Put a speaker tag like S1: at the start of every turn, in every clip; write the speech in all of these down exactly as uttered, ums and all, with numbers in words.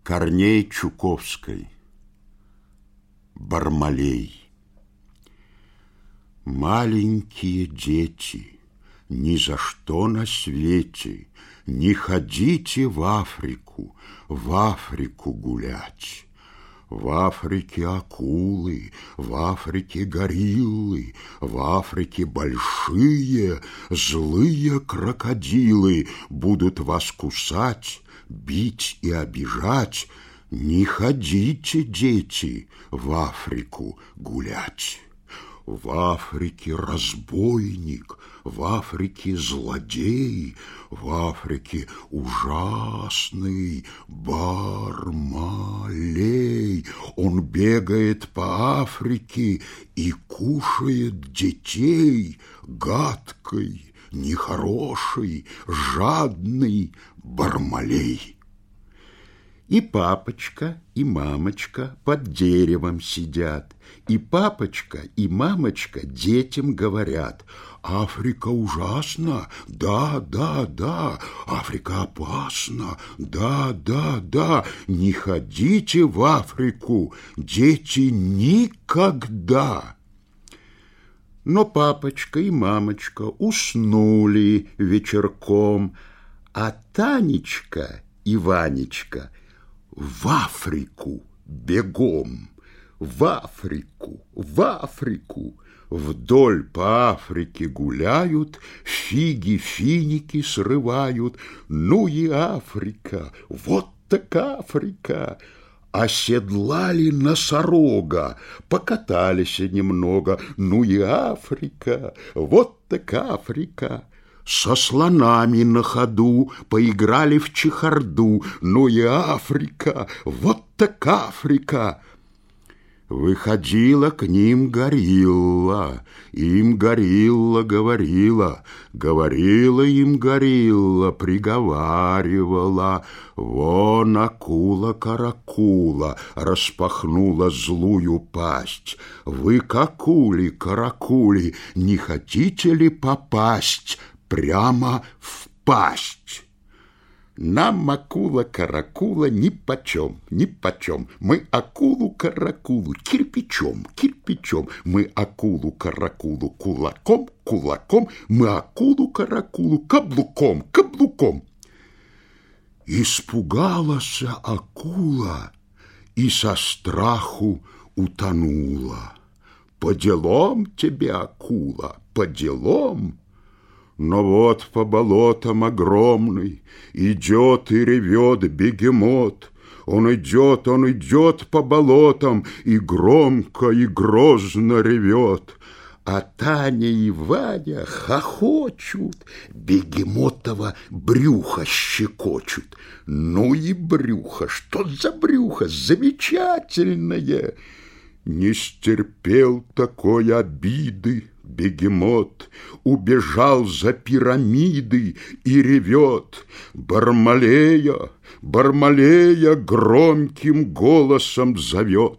S1: Корней Чуковской. Бармалей. Маленькие дети, ни за что на свете не ходите в Африку, в Африку гулять. В Африке акулы, в Африке гориллы, в Африке большие злые крокодилы будут вас кусать, бить и обижать. Не ходите, дети, в Африку гулять. В Африке разбойник, в Африке злодей, в Африке ужасный Бармалей. Он бегает по Африке и кушает детей. Гадкий, нехороший, жадный Бармалей. И папочка, и мамочка под деревом сидят, и папочка, и мамочка детям говорят: Африка ужасна, да, да, да, Африка опасна, да, да, да, не ходите в Африку, дети, никогда. Но папочка и мамочка уснули вечерком, а Танечка и Ванечка в Африку бегом, в Африку, в Африку. Вдоль по Африке гуляют, фиги-финики срывают. Ну и Африка, вот так Африка. Оседлали носорога, покатались немного. Ну и Африка, вот так Африка. Со слонами на ходу поиграли в чехарду. Ну и Африка, вот так Африка. Выходила к ним горилла, им горилла говорила, говорила им горилла, приговаривала: вон акула-каракула распахнула злую пасть. Вы к акуле-каракуле не хотите ли попасть прямо в пасть? Нам акула-каракула нипочем, нипочем. Мы акулу-каракулу кирпичом, кирпичом. Мы акулу-каракулу кулаком, кулаком. Мы акулу-каракулу каблуком, каблуком. Испугалась акула и со страху утонула. По делам тебе, акула, по делам. Но вот по болотам огромный идет и ревет бегемот. Он идет, он идет по болотам и громко и грозно ревет. А Таня и Ваня хохочут, бегемотово брюхо щекочут. Ну и брюхо, что за брюхо, замечательное! Не стерпел такой обиды бегемот, убежал за пирамиды и ревет. Бармалея, Бармалея громким голосом зовет.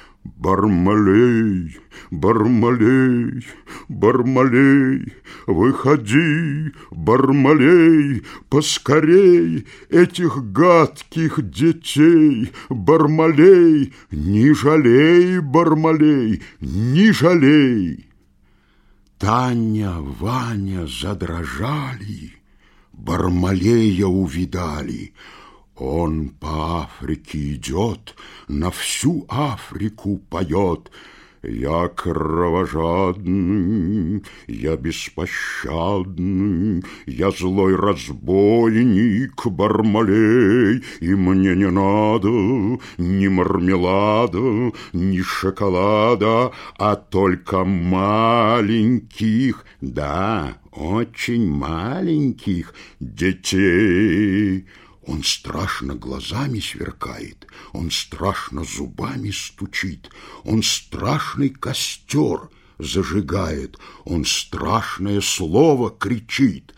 S1: Бармалей, Бармалей, Бармалей, выходи, Бармалей, поскорей этих гадких детей. Бармалей, не жалей, Бармалей, не жалей. Таня, Ваня задрожали, Бармалея увидали. Он по Африке идет, на всю Африку поет. Я кровожадный, я беспощадный, я злой разбойник Бармалей, и мне не надо ни мармелада, ни шоколада, а только маленьких, да, очень маленьких детей. Он страшно глазами сверкает, он страшно зубами стучит, он страшный костер зажигает, он страшное слово кричит.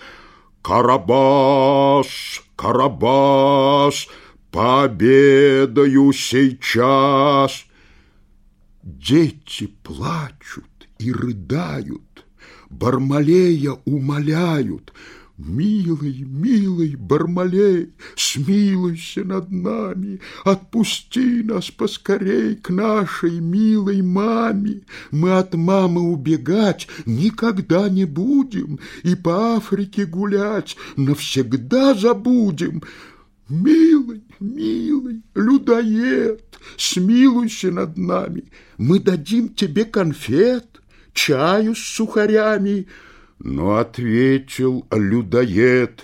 S1: Карабас, Карабас, пообедаю сейчас. Дети плачут и рыдают, Бармалея умоляют: Милый, милый Бармалей, смилуйся над нами, отпусти нас поскорей к нашей милой маме. Мы от мамы убегать никогда не будем и по Африке гулять навсегда забудем. Милый, милый людоед, смилуйся над нами, мы дадим тебе конфет, чаю с сухарями. Но ответил людоед: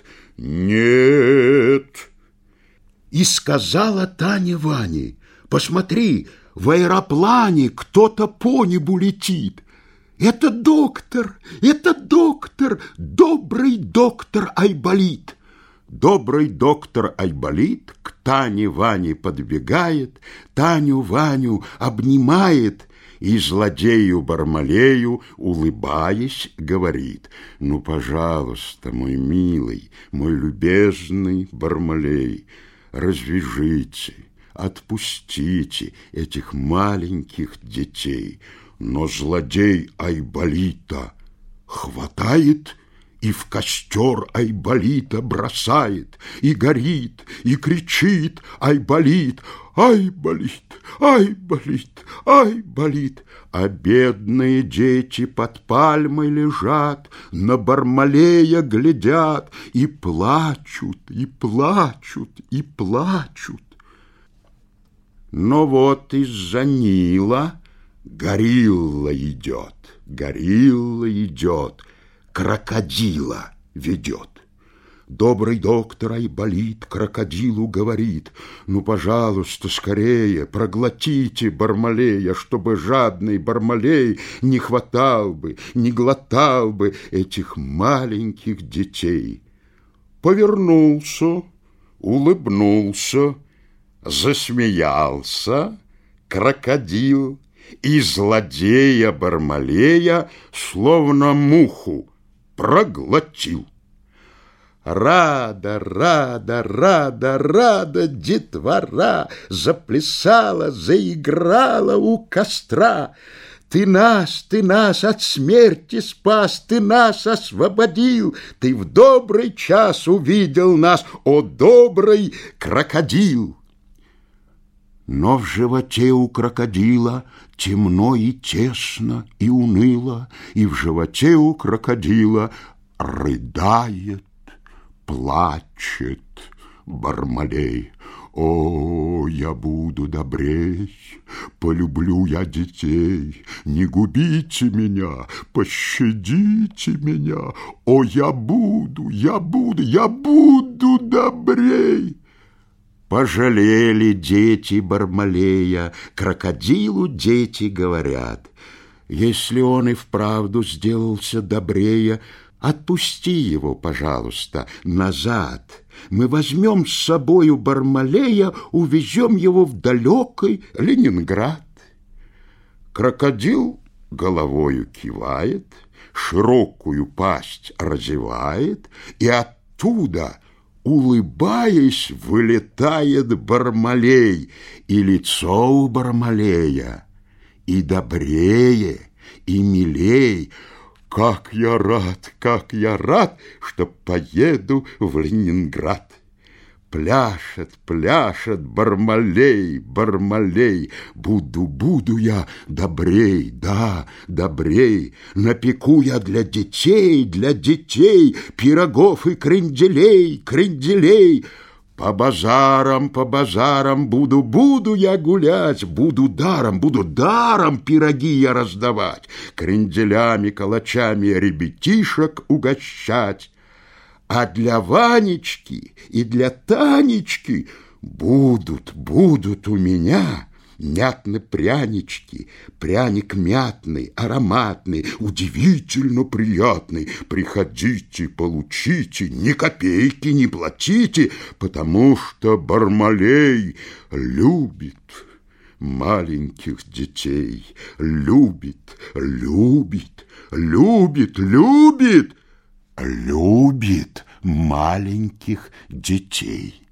S1: нет. И сказала Таня Ване: посмотри, в аэроплане кто-то по небу летит. Это доктор, это доктор, добрый доктор Айболит. Добрый доктор Айболит к Тане Ване подбегает, Таню Ваню обнимает и злодею Бармалею, улыбаясь, говорит: ну, пожалуйста, мой милый, мой любезный Бармалей, развяжите, отпустите этих маленьких детей. Но злодей Айболита хватает и в костер Айболита бросает, и горит, и кричит Айболит: Айболит, Айболит, Айболит. А бедные дети под пальмой лежат, на Бармалея глядят и плачут, и плачут, и плачут. Но вот из-за Нила горилла идет, горилла идет, крокодила ведет. Добрый доктор Айболит крокодилу говорит: ну, пожалуйста, скорее проглотите Бармалея, чтобы жадный Бармалей не хватал бы, не глотал бы этих маленьких детей. Повернулся, улыбнулся, засмеялся крокодил, и злодея Бармалея словно муху проглотил. Рада, рада, рада, рада детвора заплясала, заиграла у костра. Ты нас, ты нас от смерти спас, ты нас освободил, ты в добрый час увидел нас, о добрый крокодил. Но в животе у крокодила темно и тесно и уныло, и в животе у крокодила рыдает, плачет Бармалей. О, я буду добрей, полюблю я детей, не губите меня, пощадите меня. О, я буду, я буду, я буду добрей. Пожалели дети Бармалея, крокодилу дети говорят: если он и вправду сделался добрее, отпусти его, пожалуйста, назад. Мы возьмем с собою Бармалея, увезем его в далекий Ленинград. Крокодил головою кивает, широкую пасть разевает, и оттуда, улыбаясь, вылетает Бармалей, и лицо у Бармалея и добрее, и милей. Как я рад, как я рад, что поеду в Ленинград. Пляшет, пляшет Бармалей, Бармалей. Буду, буду я добрей, да, добрей. Напеку я для детей, для детей пирогов и кренделей, кренделей. По базарам, по базарам буду, буду я гулять, буду даром, буду даром пироги я раздавать, кренделями, калачами ребятишек угощать. А для Ванечки и для Танечки будут, будут у меня мятные прянички, пряник мятный, ароматный, удивительно приятный. Приходите, получите, ни копейки не платите, потому что Бармалей любит маленьких детей, любит, любит, любит, любит, любит маленьких детей.